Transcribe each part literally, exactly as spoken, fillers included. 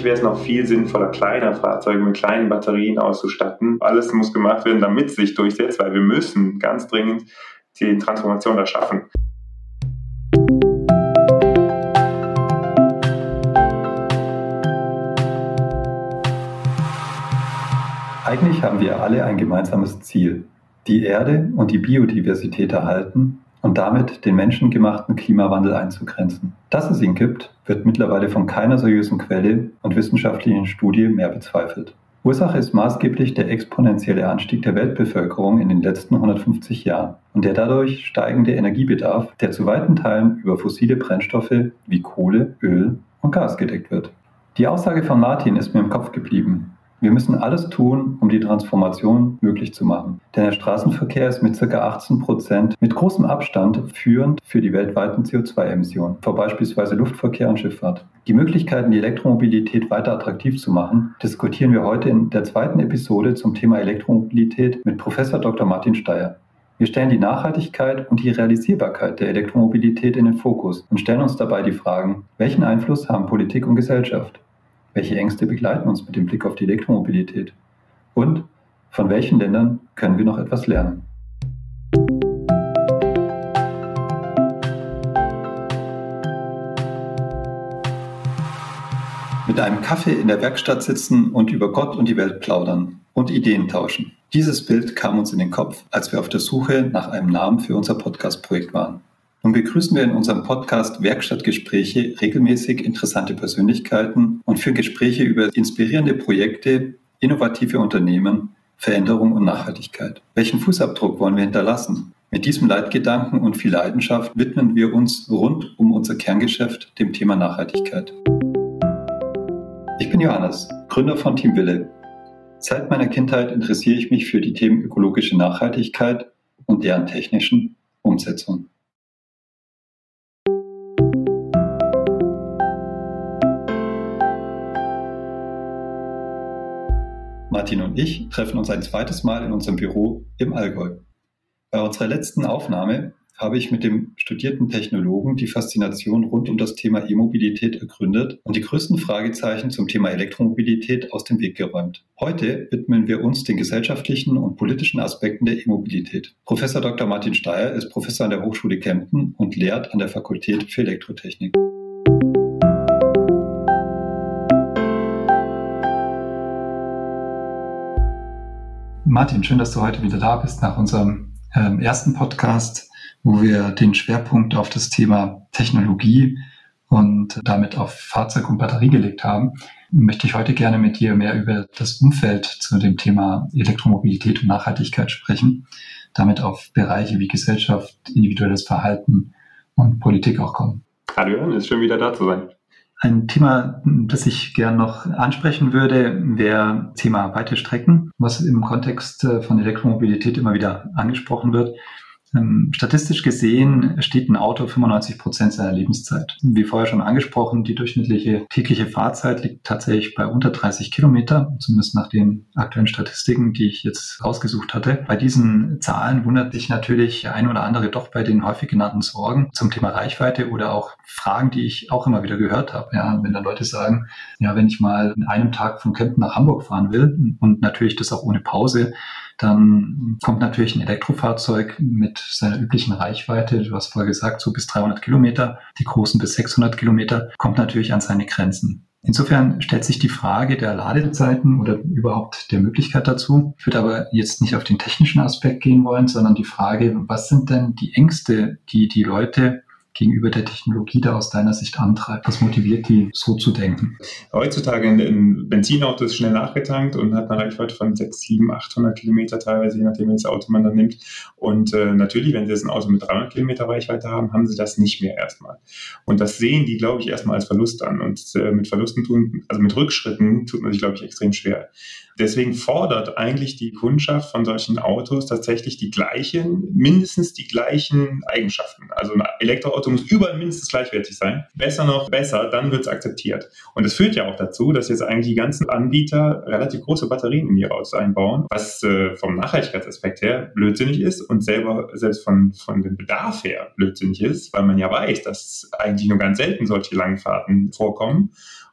wäre es noch viel sinnvoller, kleine Fahrzeuge mit kleinen Batterien auszustatten. Alles muss gemacht werden, damit es sich durchsetzt, weil wir müssen ganz dringend die Transformation da schaffen. Eigentlich haben wir alle ein gemeinsames Ziel: die Erde und die Biodiversität erhalten und damit den menschengemachten Klimawandel einzugrenzen. Dass es ihn gibt, wird mittlerweile von keiner seriösen Quelle und wissenschaftlichen Studie mehr bezweifelt. Ursache ist maßgeblich der exponentielle Anstieg der Weltbevölkerung in den letzten hundertfünfzig Jahren und der dadurch steigende Energiebedarf, der zu weiten Teilen über fossile Brennstoffe wie Kohle, Öl und Gas gedeckt wird. Die Aussage von Martin ist mir im Kopf geblieben. Wir müssen alles tun, um die Transformation möglich zu machen. Denn der Straßenverkehr ist mit ca. achtzehn Prozent mit großem Abstand führend für die weltweiten C O zwei Emissionen, vor beispielsweise Luftverkehr und Schifffahrt. Die Möglichkeiten, die Elektromobilität weiter attraktiv zu machen, diskutieren wir heute in der zweiten Episode zum Thema Elektromobilität mit Professor Doktor Martin Steier. Wir stellen die Nachhaltigkeit und die Realisierbarkeit der Elektromobilität in den Fokus und stellen uns dabei die Fragen: Welchen Einfluss haben Politik und Gesellschaft? Welche Ängste begleiten uns mit dem Blick auf die Elektromobilität? Und von welchen Ländern können wir noch etwas lernen? Mit einem Kaffee in der Werkstatt sitzen und über Gott und die Welt plaudern und Ideen tauschen. Dieses Bild kam uns in den Kopf, als wir auf der Suche nach einem Namen für unser Podcast-Projekt waren. Nun begrüßen wir in unserem Podcast Werkstattgespräche regelmäßig interessante Persönlichkeiten und führen Gespräche über inspirierende Projekte, innovative Unternehmen, Veränderung und Nachhaltigkeit. Welchen Fußabdruck wollen wir hinterlassen? Mit diesem Leitgedanken und viel Leidenschaft widmen wir uns rund um unser Kerngeschäft, dem Thema Nachhaltigkeit. Ich bin Johannes, Gründer von Team Wille. Seit meiner Kindheit interessiere ich mich für die Themen ökologische Nachhaltigkeit und deren technischen Umsetzung. Martin und ich treffen uns ein zweites Mal in unserem Büro im Allgäu. Bei unserer letzten Aufnahme habe ich mit dem studierten Technologen die Faszination rund um das Thema E-Mobilität ergründet und die größten Fragezeichen zum Thema Elektromobilität aus dem Weg geräumt. Heute widmen wir uns den gesellschaftlichen und politischen Aspekten der E-Mobilität. Professor Doktor Martin Steier ist Professor an der Hochschule Kempten und lehrt an der Fakultät für Elektrotechnik. Martin, schön, dass du heute wieder da bist nach unserem ähm, ersten Podcast, wo wir den Schwerpunkt auf das Thema Technologie und damit auf Fahrzeug und Batterie gelegt haben. Möchte ich heute gerne mit dir mehr über das Umfeld zu dem Thema Elektromobilität und Nachhaltigkeit sprechen, damit auf Bereiche wie Gesellschaft, individuelles Verhalten und Politik auch kommen. Hallo Jörn, ist schön wieder da zu sein. Ein Thema, das ich gern noch ansprechen würde, wäre Thema weite Strecken, was im Kontext von Elektromobilität immer wieder angesprochen wird. Statistisch gesehen steht ein Auto fünfundneunzig Prozent seiner Lebenszeit. Wie vorher schon angesprochen, die durchschnittliche tägliche Fahrzeit liegt tatsächlich bei unter dreißig Kilometer, zumindest nach den aktuellen Statistiken, die ich jetzt rausgesucht hatte. Bei diesen Zahlen wundert sich natürlich der ein oder andere doch bei den häufig genannten Sorgen zum Thema Reichweite oder auch Fragen, die ich auch immer wieder gehört habe. Ja, wenn dann Leute sagen, ja, wenn ich mal in einem Tag von Kempten nach Hamburg fahren will und natürlich das auch ohne Pause, dann kommt natürlich ein Elektrofahrzeug mit seiner üblichen Reichweite, du hast vorher gesagt, so bis dreihundert Kilometer, die großen bis sechshundert Kilometer, kommt natürlich an seine Grenzen. Insofern stellt sich die Frage der Ladezeiten oder überhaupt der Möglichkeit dazu. Ich würde aber jetzt nicht auf den technischen Aspekt gehen wollen, sondern die Frage, was sind denn die Ängste, die die Leute gegenüber der Technologie da aus deiner Sicht antreibt? Was motiviert die, so zu denken? Heutzutage ein, ein Benzinauto ist schnell nachgetankt und hat eine Reichweite von sechshundert, siebenhundert, achthundert Kilometer teilweise, je nachdem, welches Auto man dann nimmt. Und äh, natürlich, wenn sie jetzt ein Auto mit dreihundert Kilometer Reichweite haben, haben sie das nicht mehr erstmal. Und das sehen die, glaube ich, erstmal als Verlust an. Und äh, mit Verlusten tun, also mit Rückschritten tut man sich, glaube ich, extrem schwer. Deswegen fordert eigentlich die Kundschaft von solchen Autos tatsächlich die gleichen, mindestens die gleichen Eigenschaften. Also ein Elektroauto muss überall mindestens gleichwertig sein. Besser noch besser, dann wird es akzeptiert. Und das führt ja auch dazu, dass jetzt eigentlich die ganzen Anbieter relativ große Batterien in die Autos einbauen, was äh, vom Nachhaltigkeitsaspekt her blödsinnig ist und selber selbst von, von dem Bedarf her blödsinnig ist, weil man ja weiß, dass eigentlich nur ganz selten solche langen Fahrten vorkommen.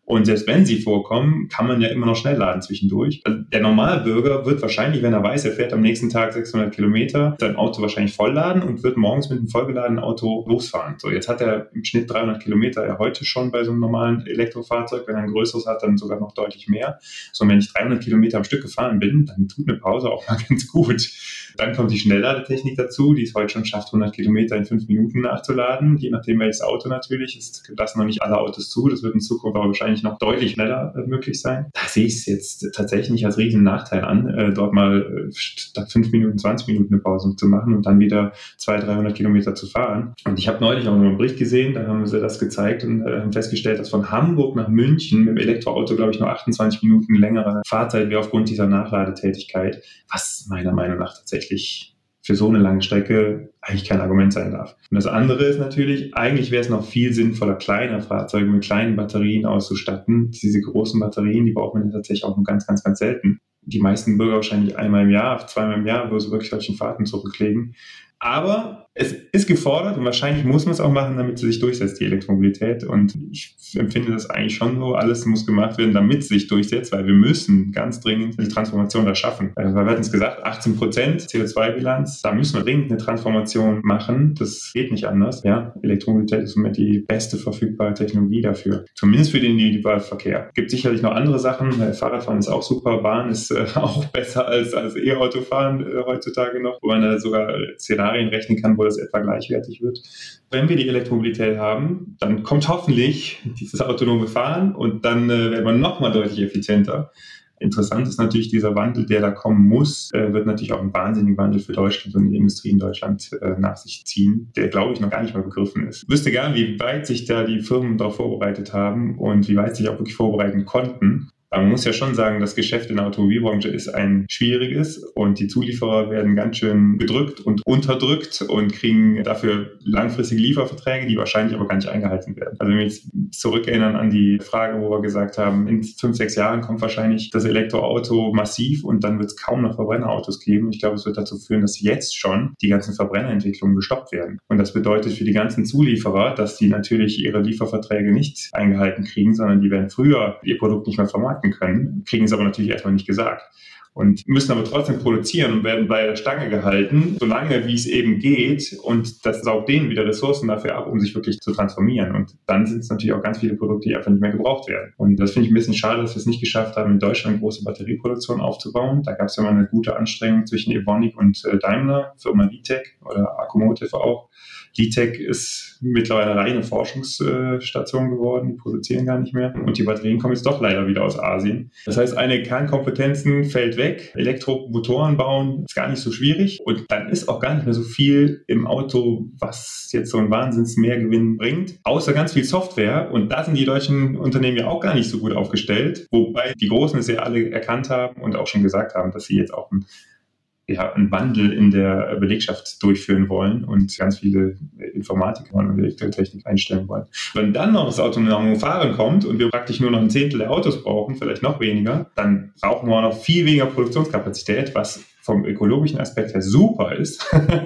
Und selbst wenn sie vorkommen, kann man ja immer noch schnell laden zwischendurch. Also der Normalbürger wird wahrscheinlich, wenn er weiß, er fährt am nächsten Tag sechshundert Kilometer, sein Auto wahrscheinlich vollladen und wird morgens mit einem vollgeladenen Auto losfahren. So, jetzt hat er im Schnitt dreihundert Kilometer ja heute schon bei so einem normalen Elektrofahrzeug. Wenn er ein größeres hat, dann sogar noch deutlich mehr. So, und wenn ich dreihundert Kilometer am Stück gefahren bin, dann tut eine Pause auch mal ganz gut. Dann kommt die Schnellladetechnik dazu, die es heute schon schafft, hundert Kilometer in fünf Minuten nachzuladen, je nachdem welches Auto natürlich. Es lassen noch nicht alle Autos zu, das wird in Zukunft aber wahrscheinlich noch deutlich schneller äh, möglich sein. Da sehe ich es jetzt tatsächlich nicht als riesen Nachteil an, äh, dort mal äh, statt fünf Minuten, zwanzig Minuten eine Pause zu machen und dann wieder zweihundert, dreihundert Kilometer zu fahren. Und ich habe neulich auch noch einen Bericht gesehen, da haben sie das gezeigt und äh, haben festgestellt, dass von Hamburg nach München mit dem Elektroauto, glaube ich, nur achtundzwanzig Minuten längere Fahrzeit wäre aufgrund dieser Nachladetätigkeit, was meiner Meinung nach tatsächlich für so eine lange Strecke eigentlich kein Argument sein darf. Und das andere ist natürlich, eigentlich wäre es noch viel sinnvoller, kleine Fahrzeuge mit kleinen Batterien auszustatten. Diese großen Batterien, die braucht man tatsächlich auch nur ganz, ganz, ganz selten. Die meisten Bürger wahrscheinlich einmal im Jahr, zweimal im Jahr, wo sie wirklich solchen Fahrten zurücklegen. Aber es ist gefordert und wahrscheinlich muss man es auch machen, damit sie sich durchsetzt, die Elektromobilität. Und ich empfinde das eigentlich schon so, alles muss gemacht werden, damit es sich durchsetzt, weil wir müssen ganz dringend die Transformation da schaffen. Also wir hatten es gesagt, achtzehn Prozent C O zwei Bilanz, da müssen wir dringend eine Transformation machen. Das geht nicht anders. Ja, Elektromobilität ist im Moment die beste verfügbare Technologie dafür. Zumindest für den Individualverkehr. Es gibt sicherlich noch andere Sachen. Fahrradfahren ist auch super, Bahn ist äh, auch besser als, als E-Autofahren äh, heutzutage noch, wo man da sogar Szenarien rechnen kann, wo das etwa gleichwertig wird. Wenn wir die Elektromobilität haben, dann kommt hoffentlich dieses autonome Fahren und dann äh, werden wir nochmal deutlich effizienter. Interessant ist natürlich dieser Wandel, der da kommen muss, äh, wird natürlich auch einen wahnsinnigen Wandel für Deutschland und die Industrie in Deutschland äh, nach sich ziehen, der, glaube ich, noch gar nicht mal begriffen ist. Ich wüsste gerne, wie weit sich da die Firmen darauf vorbereitet haben und wie weit sich auch wirklich vorbereiten konnten. Aber man muss ja schon sagen, das Geschäft in der Automobilbranche ist ein schwieriges und die Zulieferer werden ganz schön gedrückt und unterdrückt und kriegen dafür langfristige Lieferverträge, die wahrscheinlich aber gar nicht eingehalten werden. Also wenn wir jetzt zurückerinnern an die Frage, wo wir gesagt haben, in fünf, sechs Jahren kommt wahrscheinlich das Elektroauto massiv und dann wird es kaum noch Verbrennerautos geben. Ich glaube, es wird dazu führen, dass jetzt schon die ganzen Verbrennerentwicklungen gestoppt werden. Und das bedeutet für die ganzen Zulieferer, dass die natürlich ihre Lieferverträge nicht eingehalten kriegen, sondern die werden früher ihr Produkt nicht mehr vermarkten können, kriegen es aber natürlich erstmal nicht gesagt und müssen aber trotzdem produzieren und werden bei der Stange gehalten, solange wie es eben geht, und das saugt denen wieder Ressourcen dafür ab, um sich wirklich zu transformieren, und dann sind es natürlich auch ganz viele Produkte, die einfach nicht mehr gebraucht werden. Und das finde ich ein bisschen schade, dass wir es nicht geschafft haben, in Deutschland große Batterieproduktion aufzubauen. Da gab es ja mal eine gute Anstrengung zwischen Evonik und äh, Daimler, Firma Litec oder Accumotive auch. Litec ist mittlerweile reine Forschungsstation geworden, die produzieren gar nicht mehr. Und die Batterien kommen jetzt doch leider wieder aus Asien. Das heißt, eine Kernkompetenzen fällt weg. Elektromotoren bauen ist gar nicht so schwierig. Und dann ist auch gar nicht mehr so viel im Auto, was jetzt so einen Wahnsinns-Mehrgewinn bringt. Außer ganz viel Software. Und da sind die deutschen Unternehmen ja auch gar nicht so gut aufgestellt. Wobei die Großen es ja alle erkannt haben und auch schon gesagt haben, dass sie jetzt auch ein ja, einen Wandel in der Belegschaft durchführen wollen und ganz viele Informatiker und Elektrotechnik einstellen wollen. Wenn dann noch das autonome Fahren kommt und wir praktisch nur noch ein Zehntel der Autos brauchen, vielleicht noch weniger, dann brauchen wir auch noch viel weniger Produktionskapazität, was vom ökologischen Aspekt her super ist,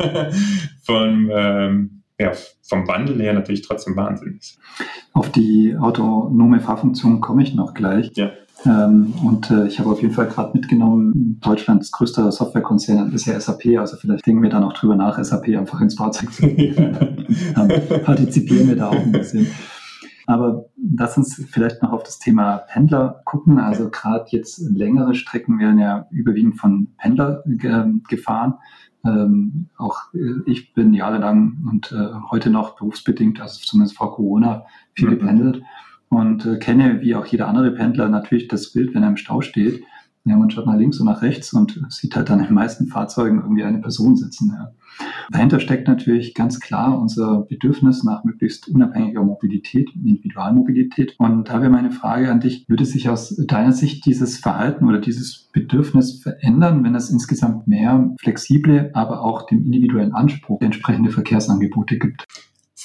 vom, ähm, ja, vom Wandel her natürlich trotzdem Wahnsinn ist. Auf die autonome Fahrfunktion komme ich noch gleich. Ja. Ähm, und äh, ich habe auf jeden Fall gerade mitgenommen, Deutschlands größter Softwarekonzern ist ja S A P, also vielleicht denken wir da noch drüber nach, S A P einfach ins Fahrzeug zu nehmen. Partizipieren wir da auch ein bisschen. Aber lass uns vielleicht noch auf das Thema Pendler gucken. Also gerade jetzt längere Strecken werden ja überwiegend von Pendler äh, gefahren. Ähm, auch äh, ich bin jahrelang und äh, heute noch berufsbedingt, also zumindest vor Corona, viel mhm. gependelt. Und äh, kenne, wie auch jeder andere Pendler, natürlich das Bild, wenn er im Stau steht. Ja, man schaut nach links und nach rechts und sieht halt dann in den meisten Fahrzeugen irgendwie eine Person sitzen. Ja. Dahinter steckt natürlich ganz klar unser Bedürfnis nach möglichst unabhängiger Mobilität, Individualmobilität. Und da wäre meine Frage an dich, würde sich aus deiner Sicht dieses Verhalten oder dieses Bedürfnis verändern, wenn es insgesamt mehr flexible, aber auch dem individuellen Anspruch entsprechende Verkehrsangebote gibt?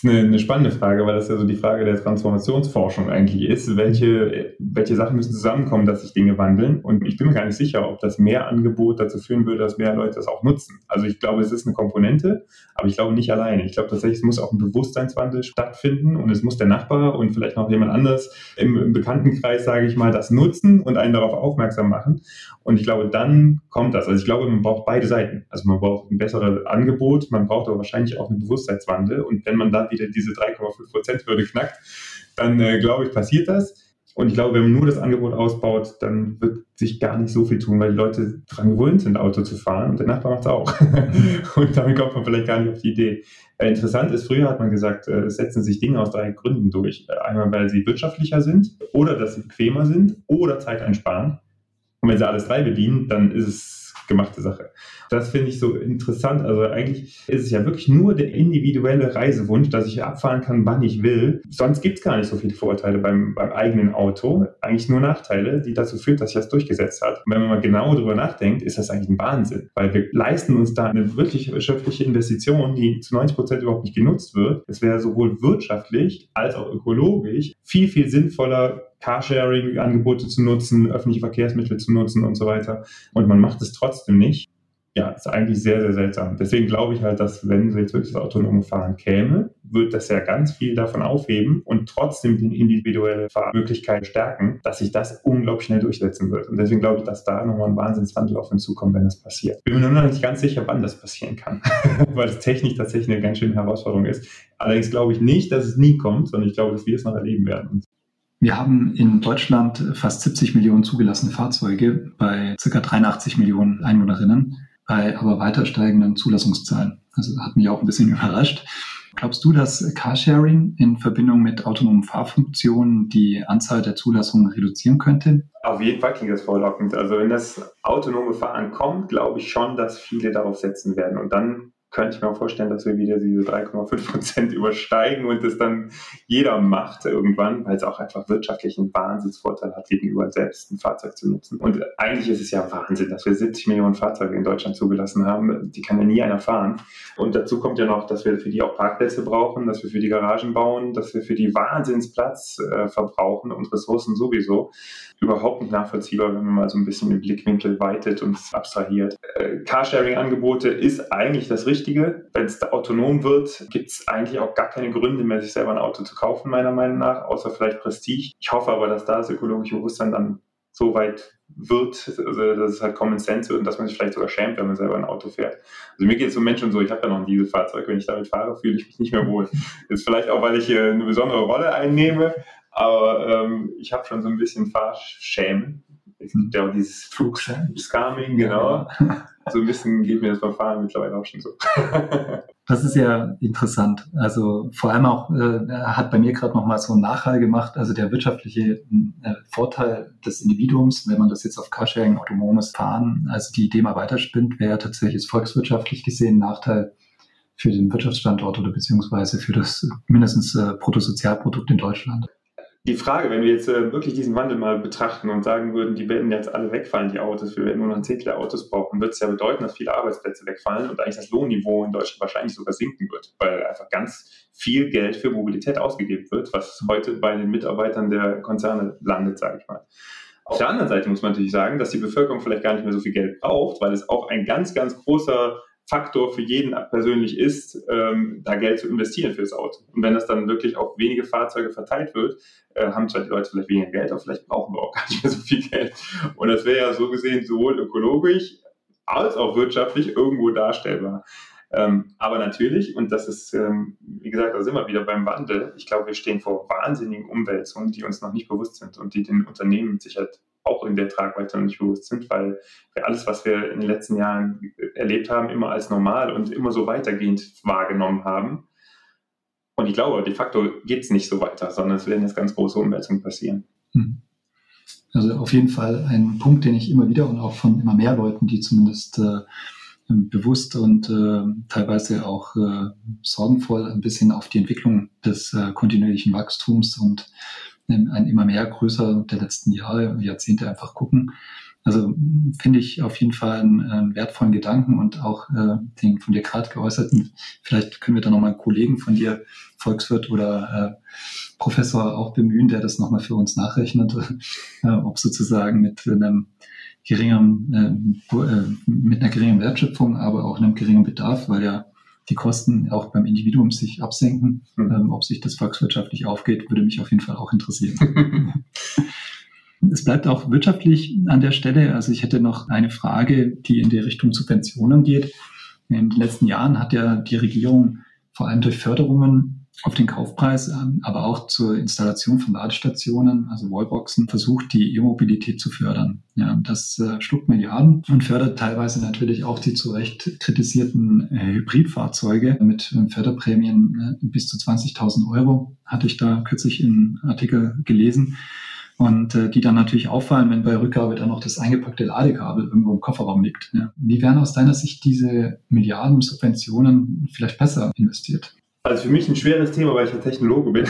Das ist eine, eine spannende Frage, weil das ja so die Frage der Transformationsforschung eigentlich ist. Welche, welche Sachen müssen zusammenkommen, dass sich Dinge wandeln? Und ich bin mir gar nicht sicher, ob das mehr Angebot dazu führen würde, dass mehr Leute das auch nutzen. Also ich glaube, es ist eine Komponente, aber ich glaube nicht alleine. Ich glaube tatsächlich, es muss auch ein Bewusstseinswandel stattfinden und es muss der Nachbar und vielleicht noch jemand anderes im, im Bekanntenkreis, sage ich mal, das nutzen und einen darauf aufmerksam machen. Und ich glaube, dann kommt das. Also ich glaube, man braucht beide Seiten. Also man braucht ein besseres Angebot, man braucht aber wahrscheinlich auch einen Bewusstseinswandel. Und wenn man dann wieder diese drei Komma fünf Prozent Hürde knackt, dann äh, glaube ich, passiert das. Und ich glaube, wenn man nur das Angebot ausbaut, dann wird sich gar nicht so viel tun, weil die Leute daran gewöhnt sind, Auto zu fahren und der Nachbar macht es auch. Und damit kommt man vielleicht gar nicht auf die Idee. Äh, interessant ist, früher hat man gesagt, äh, es setzen sich Dinge aus drei Gründen durch. Äh, einmal, weil sie wirtschaftlicher sind oder dass sie bequemer sind oder Zeit einsparen. Und wenn sie alles drei bedienen, dann ist es gemachte Sache. Das finde ich so interessant. Also eigentlich ist es ja wirklich nur der individuelle Reisewunsch, dass ich abfahren kann, wann ich will. Sonst gibt es gar nicht so viele Vorteile beim, beim eigenen Auto. Eigentlich nur Nachteile, die dazu führen, dass sich das durchgesetzt hat. Und wenn man mal genau darüber nachdenkt, ist das eigentlich ein Wahnsinn. Weil wir leisten uns da eine wirklich wirtschaftliche Investition, die zu neunzig Prozent überhaupt nicht genutzt wird. Es wäre sowohl wirtschaftlich als auch ökologisch viel, viel sinnvoller, Carsharing-Angebote zu nutzen, öffentliche Verkehrsmittel zu nutzen und so weiter. Und man macht es trotzdem nicht. Ja, ist eigentlich sehr, sehr seltsam. Deswegen glaube ich halt, dass wenn so jetzt wirklich das autonome Fahren käme, wird das ja ganz viel davon aufheben und trotzdem die individuelle Fahrmöglichkeit stärken, dass sich das unglaublich schnell durchsetzen wird. Und deswegen glaube ich, dass da nochmal ein Wahnsinnswandel auf uns zukommt, wenn das passiert. Bin mir nur noch nicht ganz sicher, wann das passieren kann, weil es technisch tatsächlich eine ganz schöne Herausforderung ist. Allerdings glaube ich nicht, dass es nie kommt, sondern ich glaube, dass wir es noch erleben werden. Wir haben in Deutschland fast siebzig Millionen zugelassene Fahrzeuge bei ca. dreiundachtzig Millionen Einwohnerinnen, bei aber weiter steigenden Zulassungszahlen. Also hat mich auch ein bisschen überrascht. Glaubst du, dass Carsharing in Verbindung mit autonomen Fahrfunktionen die Anzahl der Zulassungen reduzieren könnte? Auf jeden Fall klingt das vorlockend. Also wenn das autonome Fahren kommt, glaube ich schon, dass viele darauf setzen werden. Und dann könnte ich mir auch vorstellen, dass wir wieder diese drei Komma fünf Prozent übersteigen und das dann jeder macht irgendwann, weil es auch einfach wirtschaftlich einen Wahnsinnsvorteil hat, gegenüber selbst ein Fahrzeug zu nutzen. Und eigentlich ist es ja Wahnsinn, dass wir siebzig Millionen Fahrzeuge in Deutschland zugelassen haben. Die kann ja nie einer fahren. Und dazu kommt ja noch, dass wir für die auch Parkplätze brauchen, dass wir für die Garagen bauen, dass wir für die Wahnsinnsplatz äh, verbrauchen und Ressourcen sowieso. Überhaupt nicht nachvollziehbar, wenn man mal so ein bisschen den Blickwinkel weitet und abstrahiert. Äh, Carsharing-Angebote ist eigentlich das Richtige. Wenn es autonom wird, gibt es eigentlich auch gar keine Gründe mehr, sich selber ein Auto zu kaufen, meiner Meinung nach, außer vielleicht Prestige. Ich hoffe aber, dass da das ökologische Bewusstsein dann so weit wird, also dass es halt Common Sense wird und dass man sich vielleicht sogar schämt, wenn man selber ein Auto fährt. Also mir geht es so Menschen so, ich habe ja noch ein Dieselfahrzeug, wenn ich damit fahre, fühle ich mich nicht mehr wohl. Das ist vielleicht auch, weil ich äh, eine besondere Rolle einnehme, aber ähm, ich habe schon so ein bisschen Fahrschämen. Es gibt ja auch dieses Flugscamming, genau. So ein bisschen geht mir das beim Fahren mittlerweile auch schon so. Das ist ja interessant. Also vor allem auch äh, hat bei mir gerade nochmal so einen Nachhall gemacht. Also der wirtschaftliche äh, Vorteil des Individuums, wenn man das jetzt auf Carsharing, autonomes Fahren, also die Idee mal weiterspinnt, wäre ja tatsächlich volkswirtschaftlich gesehen ein Nachteil für den Wirtschaftsstandort oder beziehungsweise für das mindestens äh, Bruttosozialprodukt in Deutschland. Die Frage, wenn wir jetzt äh, wirklich diesen Wandel mal betrachten und sagen würden, die werden jetzt alle wegfallen, die Autos, wir werden nur noch ein Zehntel der Autos brauchen, wird es ja bedeuten, dass viele Arbeitsplätze wegfallen und eigentlich das Lohnniveau in Deutschland wahrscheinlich sogar sinken wird, weil einfach ganz viel Geld für Mobilität ausgegeben wird, was heute bei den Mitarbeitern der Konzerne landet, sage ich mal. Auf der anderen Seite muss man natürlich sagen, dass die Bevölkerung vielleicht gar nicht mehr so viel Geld braucht, weil es auch ein ganz, ganz großer Faktor für jeden persönlich ist, ähm, da Geld zu investieren für das Auto. Und wenn das dann wirklich auf wenige Fahrzeuge verteilt wird, äh, haben zwar die Leute vielleicht weniger Geld, aber vielleicht brauchen wir auch gar nicht mehr so viel Geld. Und das wäre ja so gesehen sowohl ökologisch als auch wirtschaftlich irgendwo darstellbar. Ähm, aber natürlich, und das ist, ähm, wie gesagt, da sind wir wieder beim Wandel, ich glaube, wir stehen vor wahnsinnigen Umwälzungen, die uns noch nicht bewusst sind und die den Unternehmen mit Sicherheit auch in der Tragweite noch nicht bewusst sind, weil wir alles, was wir in den letzten Jahren erlebt haben, immer als normal und immer so weitergehend wahrgenommen haben. Und ich glaube, de facto geht es nicht so weiter, sondern es werden jetzt ganz große Umwälzungen passieren. Also auf jeden Fall ein Punkt, den ich immer wieder und auch von immer mehr Leuten, die zumindest äh, bewusst und äh, teilweise auch äh, sorgenvoll ein bisschen auf die Entwicklung des äh, kontinuierlichen Wachstums und ein immer mehr größer der letzten Jahre, Jahrzehnte einfach gucken, Also finde ich auf jeden Fall einen, einen wertvollen Gedanken und auch äh, den von dir gerade geäußerten. Vielleicht können wir da nochmal einen Kollegen von dir, Volkswirt oder äh, Professor auch bemühen, der das nochmal für uns nachrechnet, äh, ob sozusagen mit einem geringeren, äh, äh, mit einer geringen Wertschöpfung, aber auch einem geringen Bedarf, weil ja die Kosten auch beim Individuum sich absenken. Mhm. Ähm, ob sich das volkswirtschaftlich aufgeht, würde mich auf jeden Fall auch interessieren. Es bleibt auch wirtschaftlich an der Stelle. Also ich hätte noch eine Frage, die in die Richtung Subventionen geht. In den letzten Jahren hat ja die Regierung vor allem durch Förderungen auf den Kaufpreis, aber auch zur Installation von Ladestationen, also Wallboxen, versucht, die E-Mobilität zu fördern. Ja, das äh, schluckt Milliarden und fördert teilweise natürlich auch die zu Recht kritisierten äh, Hybridfahrzeuge mit äh, Förderprämien äh, bis zu zwanzigtausend Euro, hatte ich da kürzlich in einem Artikel gelesen. Und äh, die dann natürlich auffallen, wenn bei Rückgabe dann noch das eingepackte Ladekabel irgendwo im Kofferraum liegt. Ja. Wie werden aus deiner Sicht diese Milliarden Subventionen vielleicht besser investiert? Also für mich ein schweres Thema, weil ich ja Technologe bin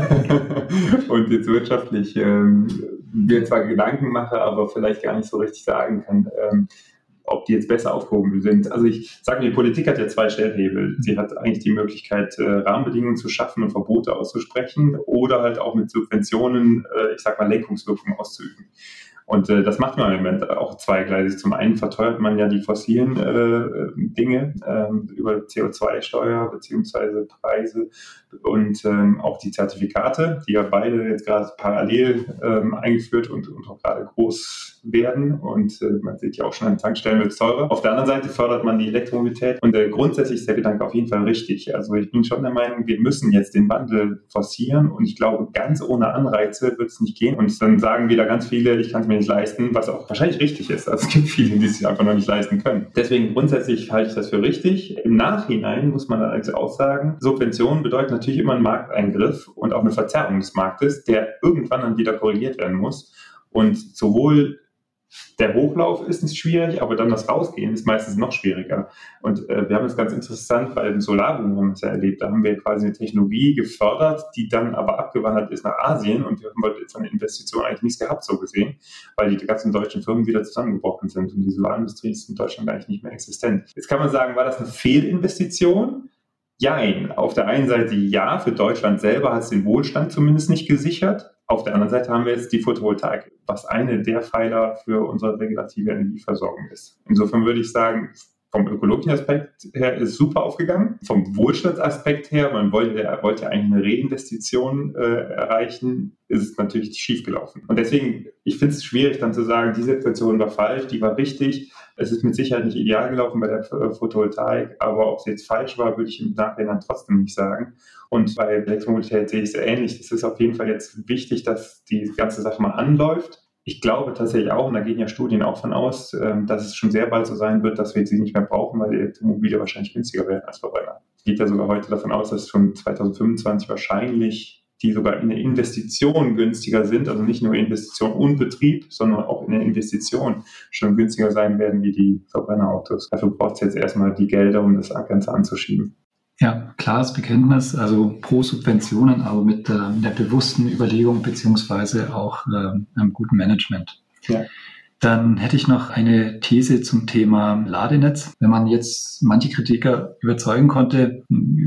und jetzt wirtschaftlich ähm, mir zwar Gedanken mache, aber vielleicht gar nicht so richtig sagen kann, ähm, ob die jetzt besser aufgehoben sind. Also ich sage mir, die Politik hat ja zwei Stellhebel. Sie hat eigentlich die Möglichkeit, äh, Rahmenbedingungen zu schaffen und Verbote auszusprechen oder halt auch mit Subventionen, äh, ich sag mal, Lenkungswirkung auszuüben. Und äh, das macht man im Moment auch zweigleisig. Zum einen verteuert man ja die fossilen äh, Dinge äh, über C O zwei Steuer beziehungsweise Preise und ähm, auch die Zertifikate, die ja beide jetzt gerade parallel ähm, eingeführt und, und auch gerade groß werden. Und äh, man sieht ja auch schon, an Tankstellen wird es teurer. Auf der anderen Seite fördert man die Elektromobilität und äh, grundsätzlich ist der Gedanke auf jeden Fall richtig. Also ich bin schon der Meinung, wir müssen jetzt den Wandel forcieren und ich glaube, ganz ohne Anreize wird es nicht gehen. Und dann sagen wieder ganz viele, ich kann es mir nicht leisten, was auch wahrscheinlich richtig ist. Also es gibt viele, die es sich einfach noch nicht leisten können. Deswegen grundsätzlich halte ich das für richtig. Im Nachhinein muss man allerdings auch sagen, Subventionen bedeuten natürlich immer einen Markteingriff und auch eine Verzerrung des Marktes, der irgendwann dann wieder korrigiert werden muss. Und sowohl der Hochlauf ist nicht schwierig, aber dann das Rausgehen ist meistens noch schwieriger. Und äh, wir haben es ganz interessant, bei dem Solarboom haben wir es ja erlebt, da haben wir quasi eine Technologie gefördert, die dann aber abgewandert ist nach Asien und wir haben von der Investition eigentlich nichts gehabt, so gesehen, weil die ganzen deutschen Firmen wieder zusammengebrochen sind und die Solarindustrie ist in Deutschland eigentlich nicht mehr existent. Jetzt kann man sagen, war das eine Fehlinvestition? Jein. Auf der einen Seite ja, für Deutschland selber hat es den Wohlstand zumindest nicht gesichert. Auf der anderen Seite haben wir jetzt die Photovoltaik, was eine der Pfeiler für unsere regulative Energieversorgung ist. Insofern würde ich sagen, vom ökologischen Aspekt her ist es super aufgegangen. Vom Wohlstandsaspekt her, man wollte, wollte ja eigentlich eine Reinvestition äh, erreichen, ist es natürlich schiefgelaufen. Und deswegen, ich finde es schwierig dann zu sagen, die Situation war falsch, die war richtig. Es ist mit Sicherheit nicht ideal gelaufen bei der Photovoltaik, aber ob es jetzt falsch war, würde ich im Nachhinein trotzdem nicht sagen. Und bei Elektromobilität sehe ich es ähnlich. Es ist auf jeden Fall jetzt wichtig, dass die ganze Sache mal anläuft. Ich glaube tatsächlich auch, und da gehen ja Studien auch von aus, dass es schon sehr bald so sein wird, dass wir sie nicht mehr brauchen, weil die Elektromobile wahrscheinlich günstiger werden als Verbrenner. Es geht ja sogar heute davon aus, dass schon zwanzig fünfundzwanzig wahrscheinlich die sogar in der Investition günstiger sind, also nicht nur Investition und Betrieb, sondern auch in der Investition schon günstiger sein werden wie die Verbrennerautos. Dafür braucht es jetzt erstmal die Gelder, um das Ganze anzuschieben. Ja, klares Bekenntnis, also pro Subventionen, aber mit, äh, mit der bewussten Überlegung beziehungsweise auch äh, einem guten Management. Ja. Dann hätte ich noch eine These zum Thema Ladenetz. Wenn man jetzt manche Kritiker überzeugen konnte,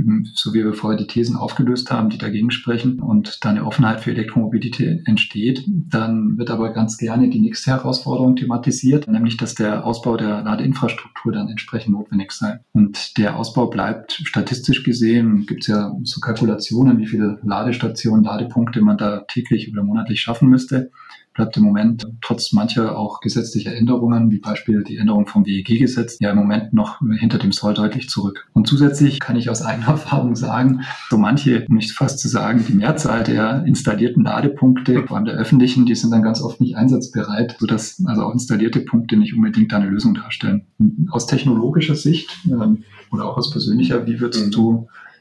so wie wir vorher die Thesen aufgelöst haben, die dagegen sprechen und da eine Offenheit für Elektromobilität entsteht, dann wird aber ganz gerne die nächste Herausforderung thematisiert, nämlich dass der Ausbau der Ladeinfrastruktur dann entsprechend notwendig sei. Und der Ausbau bleibt statistisch gesehen, gibt es ja so Kalkulationen, wie viele Ladestationen, Ladepunkte man da täglich oder monatlich schaffen müsste. Bleibt im Moment trotz mancher auch gesetzlicher Änderungen, wie Beispiel die Änderung vom W E G-Gesetz, ja im Moment noch hinter dem Soll deutlich zurück. Und zusätzlich kann ich aus eigener Erfahrung sagen, so manche, um nicht fast zu sagen, die Mehrzahl der installierten Ladepunkte, vor allem der öffentlichen, die sind dann ganz oft nicht einsatzbereit, sodass also auch installierte Punkte nicht unbedingt eine Lösung darstellen. Aus technologischer Sicht ähm, oder auch aus persönlicher, wie würdest du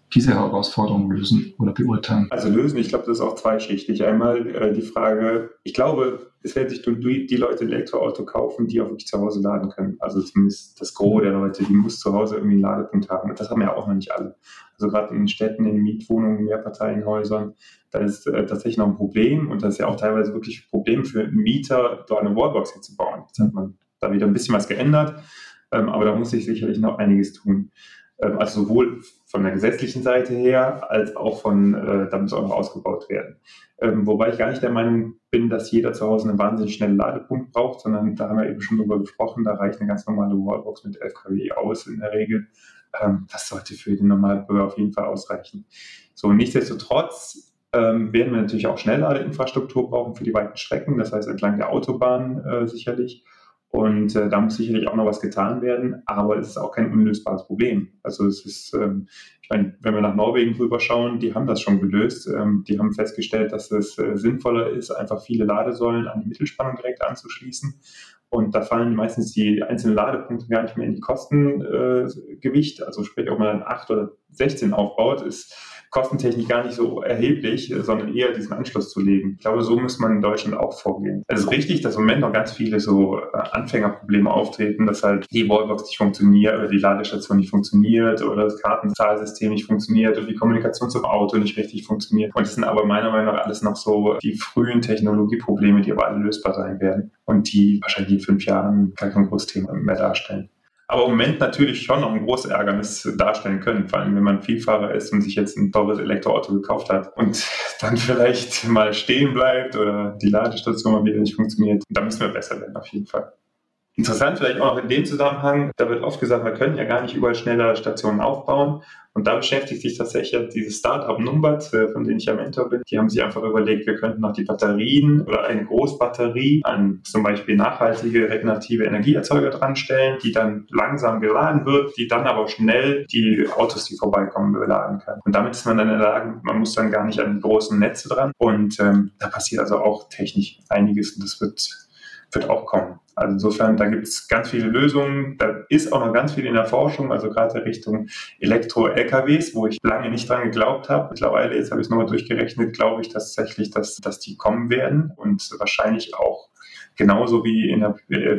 diese Herausforderung lösen oder beurteilen? Also lösen, ich glaube, das ist auch zweischichtig. Einmal äh, die Frage, ich glaube, es werden sich die, die Leute ein Elektroauto kaufen, die auch wirklich zu Hause laden können. Also zumindest das Gros der Leute, die muss zu Hause irgendwie einen Ladepunkt haben. Und das haben ja auch noch nicht alle. Also gerade in Städten, in Mietwohnungen, Mehrparteienhäusern, da ist äh, tatsächlich noch ein Problem. Und das ist ja auch teilweise wirklich ein Problem für einen Mieter, da eine Wallbox hinzubauen. Jetzt hat man da wieder ein bisschen was geändert. Ähm, aber da muss sich sicherlich noch einiges tun. Ähm, also sowohl von der gesetzlichen Seite her, als auch von, äh, da muss auch noch ausgebaut werden. Ähm, wobei ich gar nicht der Meinung bin, dass jeder zu Hause einen wahnsinnig schnellen Ladepunkt braucht, sondern da haben wir eben schon drüber gesprochen, da reicht eine ganz normale Wallbox mit elf Kilowatt aus in der Regel. Ähm, das sollte für den Normalbürger auf jeden Fall ausreichen. So, nichtsdestotrotz ähm, werden wir natürlich auch Schnellladeinfrastruktur brauchen für die weiten Strecken, das heißt entlang der Autobahn äh, sicherlich. Und äh, da muss sicherlich auch noch was getan werden, aber es ist auch kein unlösbares Problem. Also es ist, ähm, ich meine, wenn wir nach Norwegen rüber schauen, die haben das schon gelöst. Ähm, die haben festgestellt, dass es äh, sinnvoller ist, einfach viele Ladesäulen an die Mittelspannung direkt anzuschließen. Und da fallen meistens die einzelnen Ladepunkte gar nicht mehr in die Kostengewicht. Äh, also sprich, ob man dann acht oder sechzehn aufbaut, ist kostentechnisch gar nicht so erheblich, sondern eher diesen Anschluss zu legen. Ich glaube, so muss man in Deutschland auch vorgehen. Es ist richtig, dass im Moment noch ganz viele so Anfängerprobleme auftreten, dass halt die Wallbox nicht funktioniert oder die Ladestation nicht funktioniert oder das Kartenzahlsystem nicht funktioniert oder die Kommunikation zum Auto nicht richtig funktioniert. Und das sind aber meiner Meinung nach alles noch so die frühen Technologieprobleme, die aber alle lösbar sein werden und die wahrscheinlich in fünf Jahren gar kein großes Thema mehr darstellen. Aber im Moment natürlich schon noch ein großes Ärgernis darstellen können, vor allem wenn man Vielfahrer ist und sich jetzt ein teures Elektroauto gekauft hat und dann vielleicht mal stehen bleibt oder die Ladestation mal wieder nicht funktioniert. Da müssen wir besser werden, auf jeden Fall. Interessant vielleicht auch noch in dem Zusammenhang, da wird oft gesagt, wir können ja gar nicht überall Schnellladestationen aufbauen. Und da beschäftigt sich tatsächlich dieses Startup Numbat, von dem ich ja Mentor bin. Die haben sich einfach überlegt, wir könnten noch die Batterien oder eine Großbatterie an zum Beispiel nachhaltige, regenerative Energieerzeuger dran stellen, die dann langsam geladen wird, die dann aber schnell die Autos, die vorbeikommen, beladen kann. Und damit ist man dann in der Lage, man muss dann gar nicht an die großen Netze dran. Und ähm, da passiert also auch technisch einiges und das wird, wird auch kommen. Also insofern, da gibt es ganz viele Lösungen. Da ist auch noch ganz viel in der Forschung, also gerade Richtung Elektro-L K Ws, wo ich lange nicht dran geglaubt habe. Mittlerweile, jetzt habe ich es nochmal durchgerechnet, glaube ich tatsächlich, dass, dass die kommen werden und wahrscheinlich auch genauso wie in der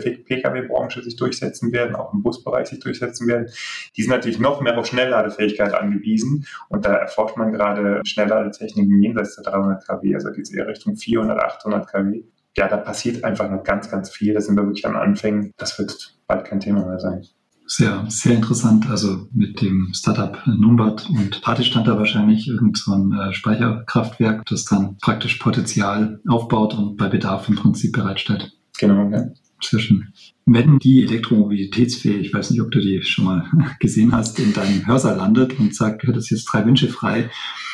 P K W-Branche sich durchsetzen werden, auch im Busbereich sich durchsetzen werden. Die sind natürlich noch mehr auf Schnellladefähigkeit angewiesen und da erforscht man gerade Schnellladetechniken jenseits der dreihundert Kilowatt, also geht es eher Richtung vierhundert, achthundert Kilowatt. Ja, da passiert einfach noch ganz, ganz viel. Da sind wir wirklich an Anfängen. Das wird bald kein Thema mehr sein. Sehr, sehr interessant. Also mit dem Startup Numbat und Pate stand da wahrscheinlich irgend so ein äh, Speicherkraftwerk, das dann praktisch Potenzial aufbaut und bei Bedarf im Prinzip bereitstellt. Genau, ja. Sehr schön. Wenn die Elektromobilitätsfee, ich weiß nicht, ob du die schon mal gesehen hast, in deinem Hörsaal landet und sagt, das ist jetzt drei Wünsche frei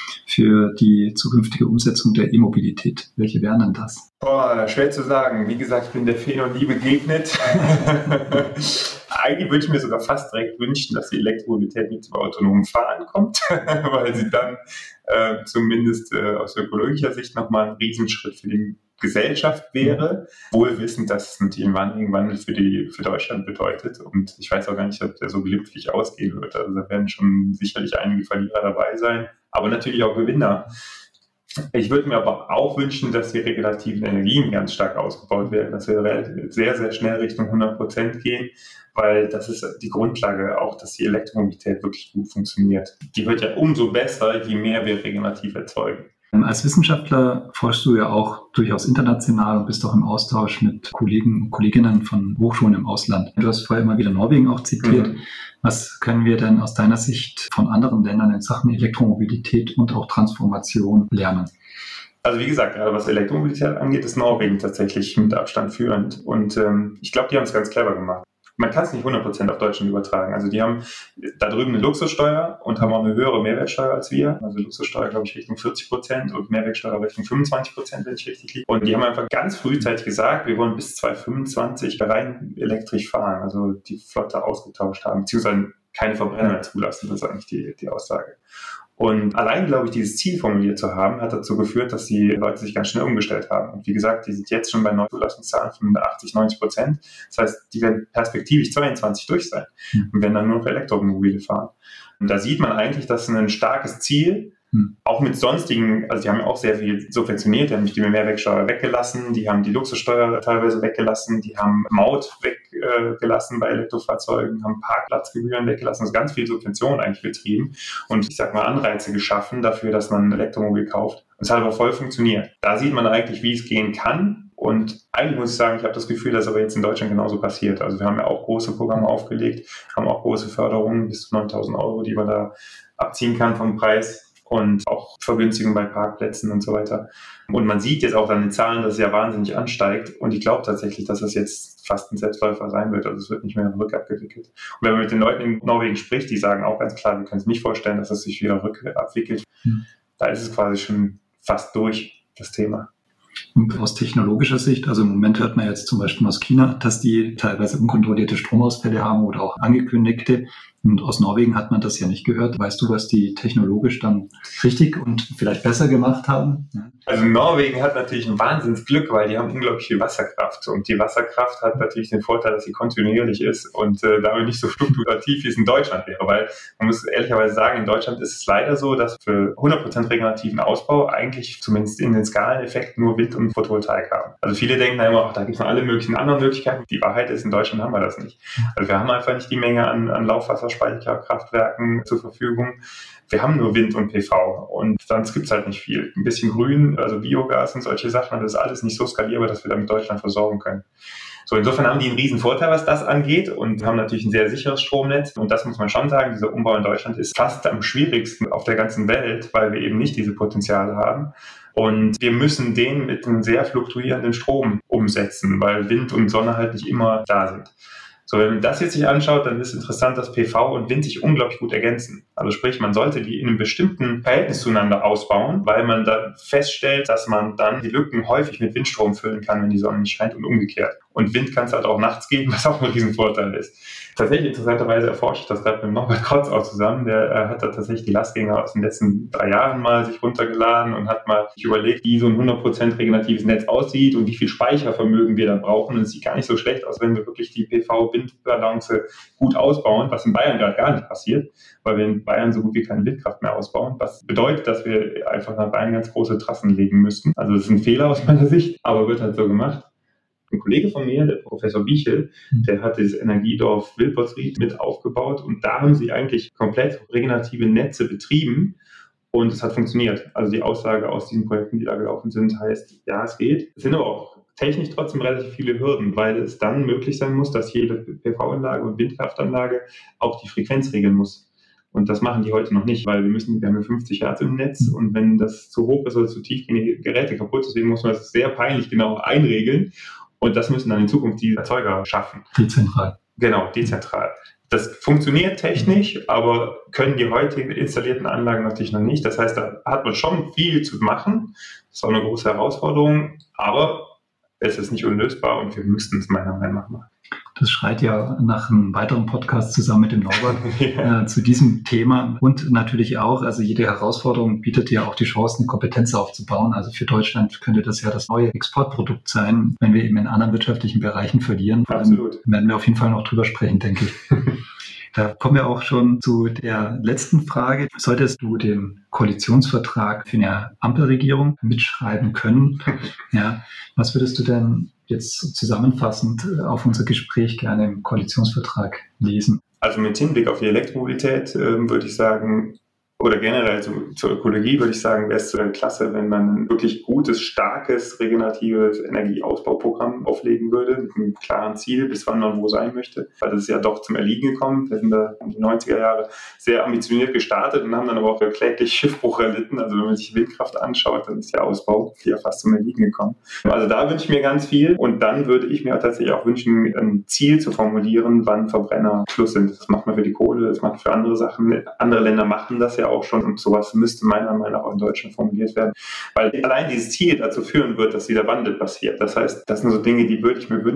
für die zukünftige Umsetzung der E-Mobilität. Welche wären denn das? Boah, schwer zu sagen. Wie gesagt, ich bin der Fee noch nie begegnet. Eigentlich würde ich mir sogar fast direkt wünschen, dass die Elektromobilität mit dem autonomen Fahren kommt, weil sie dann äh, zumindest äh, aus ökologischer Sicht nochmal ein Riesenschritt für die Gesellschaft wäre, wohl wissend, dass es natürlich einen wahnsinnigen Wandel für, die, für Deutschland bedeutet. Und ich weiß auch gar nicht, ob der so glimpflich ausgehen wird. Also da werden schon sicherlich einige Verlierer dabei sein, aber natürlich auch Gewinner. Ich würde mir aber auch wünschen, dass die regenerativen Energien ganz stark ausgebaut werden, dass wir sehr, sehr schnell Richtung hundert Prozent gehen, weil das ist die Grundlage auch, dass die Elektromobilität wirklich gut funktioniert. Die wird ja umso besser, je mehr wir regenerativ erzeugen. Als Wissenschaftler forschst du ja auch durchaus international und bist auch im Austausch mit Kollegen und Kolleginnen von Hochschulen im Ausland. Du hast vorher immer wieder Norwegen auch zitiert. Mhm. Was können wir denn aus deiner Sicht von anderen Ländern in Sachen Elektromobilität und auch Transformation lernen? Also wie gesagt, was Elektromobilität angeht, ist Norwegen tatsächlich mit Abstand führend. Und ähm, ich glaube, die haben es ganz clever gemacht. Man kann es nicht hundert Prozent auf Deutschland übertragen. Also die haben da drüben eine Luxussteuer und haben auch eine höhere Mehrwertsteuer als wir. Also Luxussteuer, glaube ich, Richtung vierzig Prozent und Mehrwertsteuer Richtung fünfundzwanzig Prozent, wenn ich richtig liege. Und die haben einfach ganz frühzeitig gesagt, wir wollen bis zweitausendfünfundzwanzig rein elektrisch fahren, also die Flotte ausgetauscht haben, beziehungsweise keine Verbrenner mehr zulassen. Das ist eigentlich die, die Aussage. Und allein, glaube ich, dieses Ziel formuliert zu haben, hat dazu geführt, dass die Leute sich ganz schnell umgestellt haben. Und wie gesagt, die sind jetzt schon bei Neuzulassungszahlen von achtzig, neunzig Prozent. Das heißt, die werden perspektivisch zweiundzwanzig durch sein und werden dann nur noch Elektromobile fahren. Und da sieht man eigentlich, dass ein starkes Ziel, auch mit sonstigen, also die haben ja auch sehr viel subventioniert, die haben die Mehrwertsteuer weggelassen, die haben die Luxussteuer teilweise weggelassen, die haben Maut weggelassen bei Elektrofahrzeugen, haben Parkplatzgebühren weggelassen, also ganz viel Subvention eigentlich betrieben und ich sag mal Anreize geschaffen dafür, dass man ein Elektromobil kauft. Und es hat aber voll funktioniert. Da sieht man eigentlich, wie es gehen kann. Und eigentlich muss ich sagen, ich habe das Gefühl, dass aber jetzt in Deutschland genauso passiert. Also wir haben ja auch große Programme aufgelegt, haben auch große Förderungen bis zu neuntausend Euro, die man da abziehen kann vom Preis. Und auch Vergünstigung bei Parkplätzen und so weiter. Und man sieht jetzt auch an den Zahlen, dass es ja wahnsinnig ansteigt. Und ich glaube tatsächlich, dass das jetzt fast ein Selbstläufer sein wird. Also es wird nicht mehr rückabgewickelt. Und wenn man mit den Leuten in Norwegen spricht, die sagen auch ganz klar, wir können es nicht vorstellen, dass es sich wieder rückabwickelt. Hm. Da ist es quasi schon fast durch, das Thema. Und aus technologischer Sicht, also im Moment hört man jetzt zum Beispiel aus China, dass die teilweise unkontrollierte Stromausfälle haben oder auch angekündigte. Und aus Norwegen hat man das ja nicht gehört. Weißt du, was die technologisch dann richtig und vielleicht besser gemacht haben? Also Norwegen hat natürlich ein Wahnsinnsglück, weil die haben unglaublich viel Wasserkraft. Und die Wasserkraft hat natürlich den Vorteil, dass sie kontinuierlich ist und äh, damit nicht so fluktuativ, wie es in Deutschland wäre. Weil man muss ehrlicherweise sagen, in Deutschland ist es leider so, dass für hundert Prozent regenerativen Ausbau eigentlich zumindest in den Skaleneffekten nur Wind und Photovoltaik haben. Also viele denken da immer, ach, da gibt es noch alle möglichen anderen Möglichkeiten. Die Wahrheit ist, in Deutschland haben wir das nicht. Also wir haben einfach nicht die Menge an, an Laufwasserspeicherkraftwerken zur Verfügung. Wir haben nur Wind und P V und sonst gibt es halt nicht viel. Ein bisschen Grün, also Biogas und solche Sachen, das ist alles nicht so skalierbar, dass wir damit Deutschland versorgen können. So, insofern haben die einen riesen Vorteil, was das angeht und haben natürlich ein sehr sicheres Stromnetz. Und das muss man schon sagen, dieser Umbau in Deutschland ist fast am schwierigsten auf der ganzen Welt, weil wir eben nicht diese Potenziale haben. Und wir müssen den mit einem sehr fluktuierenden Strom umsetzen, weil Wind und Sonne halt nicht immer da sind. So, wenn man das jetzt sich anschaut, dann ist interessant, dass P V und Wind sich unglaublich gut ergänzen. Also sprich, man sollte die in einem bestimmten Verhältnis zueinander ausbauen, weil man dann feststellt, dass man dann die Lücken häufig mit Windstrom füllen kann, wenn die Sonne nicht scheint und umgekehrt. Und Wind kann es halt auch nachts geben, was auch ein Riesenvorteil ist. Tatsächlich interessanterweise erforsche ich das gerade mit Norbert Kotz auch zusammen. Der äh, hat da tatsächlich die Lastgänger aus den letzten drei Jahren mal sich runtergeladen und hat mal sich überlegt, wie so ein hundert Prozent regeneratives Netz aussieht und wie viel Speichervermögen wir da brauchen. Und es sieht gar nicht so schlecht aus, wenn wir wirklich die P V-Wind-Balance gut ausbauen, was in Bayern gerade gar nicht passiert, weil wir in Bayern so gut wie keine Windkraft mehr ausbauen. Was bedeutet, dass wir einfach nach Bayern ganz große Trassen legen müssten. Also das ist ein Fehler aus meiner Sicht, aber wird halt so gemacht. Ein Kollege von mir, der Professor Bichel, der hat dieses Energiedorf Wilpolsried mit aufgebaut und da haben sie eigentlich komplett regenerative Netze betrieben und es hat funktioniert. Also die Aussage aus diesen Projekten, die da gelaufen sind, heißt, ja, es geht. Es sind aber auch technisch trotzdem relativ viele Hürden, weil es dann möglich sein muss, dass jede P V-Anlage und Windkraftanlage auch die Frequenz regeln muss. Und das machen die heute noch nicht, weil wir müssen, wir haben fünfzig Hertz im Netz und wenn das zu hoch ist oder zu tief, gehen die Geräte kaputt. Deswegen muss man das sehr peinlich genau einregeln. Und das müssen dann in Zukunft die Erzeuger schaffen. Dezentral. Genau, dezentral. Das funktioniert technisch, aber können die heute installierten Anlagen natürlich noch nicht. Das heißt, da hat man schon viel zu machen. Das ist auch eine große Herausforderung, aber es ist nicht unlösbar und wir müssten es meiner Meinung nach machen. Das schreit ja nach einem weiteren Podcast zusammen mit dem Norbert ja. äh, zu diesem Thema und natürlich auch, also jede Herausforderung bietet ja auch die Chance, eine Kompetenz aufzubauen. Also für Deutschland könnte das ja das neue Exportprodukt sein, wenn wir eben in anderen wirtschaftlichen Bereichen verlieren. Absolut. Dann werden wir auf jeden Fall noch drüber sprechen, denke ich. Da kommen wir auch schon zu der letzten Frage. Solltest du den Koalitionsvertrag für eine Ampelregierung mitschreiben können, ja, was würdest du denn jetzt zusammenfassend auf unser Gespräch gerne im Koalitionsvertrag lesen? Also mit Hinblick auf die Elektromobilität äh, würde ich sagen, oder generell zu, zur Ökologie würde ich sagen, wäre es äh, klasse, wenn man ein wirklich gutes, starkes, regeneratives Energieausbauprogramm auflegen würde, mit einem klaren Ziel, bis wann man wo sein möchte. Weil das ist ja doch zum Erliegen gekommen. Wir sind da in den neunziger Jahre sehr ambitioniert gestartet und haben dann aber auch kläglich Schiffbruch erlitten. Also wenn man sich Windkraft anschaut, dann ist der Ausbau ja fast zum Erliegen gekommen. Also da wünsche ich mir ganz viel. Und dann würde ich mir tatsächlich auch wünschen, ein Ziel zu formulieren, wann Verbrenner Schluss sind. Das macht man für die Kohle, das macht man für andere Sachen. Andere Länder machen das ja auch schon und sowas müsste meiner Meinung nach auch in Deutschland formuliert werden, weil allein dieses Ziel dazu führen wird, dass dieser Wandel passiert. Das heißt, das sind so Dinge, die würde ich mir wünschen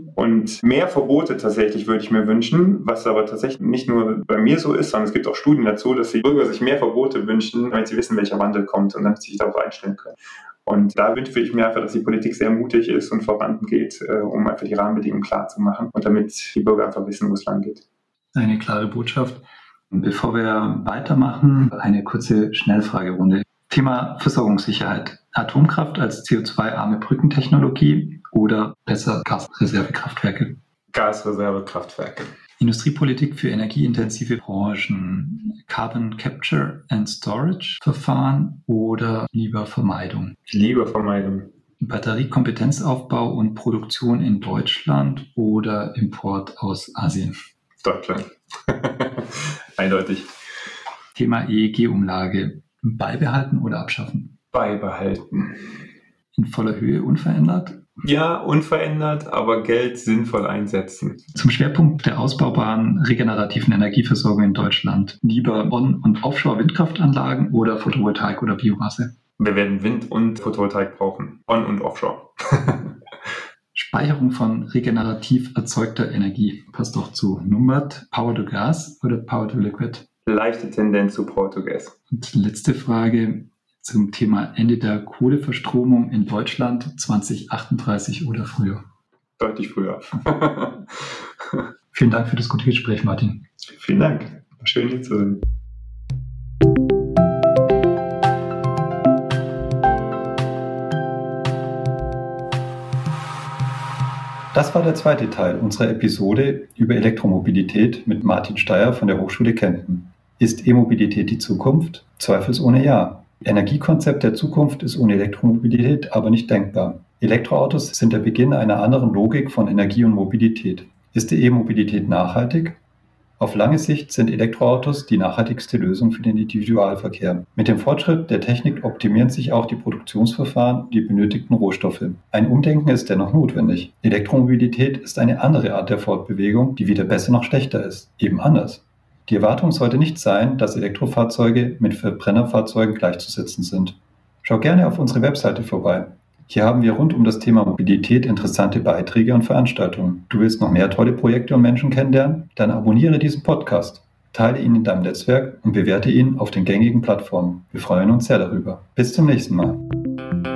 Und mehr Verbote tatsächlich würde ich mir wünschen, was aber tatsächlich nicht nur bei mir so ist, sondern es gibt auch Studien dazu, dass die Bürger sich mehr Verbote wünschen, damit sie wissen, welcher Wandel kommt und damit sie sich darauf einstellen können. Und da wünsche ich mir einfach, dass die Politik sehr mutig ist und vorangeht, um einfach die Rahmenbedingungen klar zu machen und damit die Bürger einfach wissen, wo es lang geht. Eine klare Botschaft. Bevor wir weitermachen, eine kurze Schnellfragerunde. Thema Versorgungssicherheit. Atomkraft als C O zwei arme Brückentechnologie oder besser Gasreservekraftwerke? Gasreservekraftwerke. Industriepolitik für energieintensive Branchen. Carbon Capture and Storage Verfahren oder lieber Vermeidung? Lieber Vermeidung. Batteriekompetenzaufbau und Produktion in Deutschland oder Import aus Asien? Deutschland. Eindeutig. Thema E E G-Umlage. Beibehalten oder abschaffen? Beibehalten. In voller Höhe unverändert? Ja, unverändert, aber Geld sinnvoll einsetzen. Zum Schwerpunkt der ausbaubaren regenerativen Energieversorgung in Deutschland. Lieber On- und Offshore-Windkraftanlagen oder Photovoltaik oder Biomasse? Wir werden Wind und Photovoltaik brauchen. On- und Offshore. Speicherung von regenerativ erzeugter Energie. Passt doch zu. Numbert, Power to Gas oder Power to Liquid? Leichte Tendenz zu Power to Gas. Und letzte Frage zum Thema Ende der Kohleverstromung in Deutschland zwanzig achtunddreißig oder früher? Deutlich früher. Vielen Dank für das gute Gespräch, Martin. Vielen Dank. Schön, hier zu sein. Das war der zweite Teil unserer Episode über Elektromobilität mit Martin Steyer von der Hochschule Kempten. Ist E-Mobilität die Zukunft? Zweifelsohne ja. Energiekonzept der Zukunft ist ohne Elektromobilität aber nicht denkbar. Elektroautos sind der Beginn einer anderen Logik von Energie und Mobilität. Ist die E-Mobilität nachhaltig? Auf lange Sicht sind Elektroautos die nachhaltigste Lösung für den Individualverkehr. Mit dem Fortschritt der Technik optimieren sich auch die Produktionsverfahren und die benötigten Rohstoffe. Ein Umdenken ist dennoch notwendig. Elektromobilität ist eine andere Art der Fortbewegung, die weder besser noch schlechter ist. Eben anders. Die Erwartung sollte nicht sein, dass Elektrofahrzeuge mit Verbrennerfahrzeugen gleichzusetzen sind. Schau gerne auf unsere Webseite vorbei. Hier haben wir rund um das Thema Mobilität interessante Beiträge und Veranstaltungen. Du willst noch mehr tolle Projekte und Menschen kennenlernen? Dann abonniere diesen Podcast, teile ihn in deinem Netzwerk und bewerte ihn auf den gängigen Plattformen. Wir freuen uns sehr darüber. Bis zum nächsten Mal.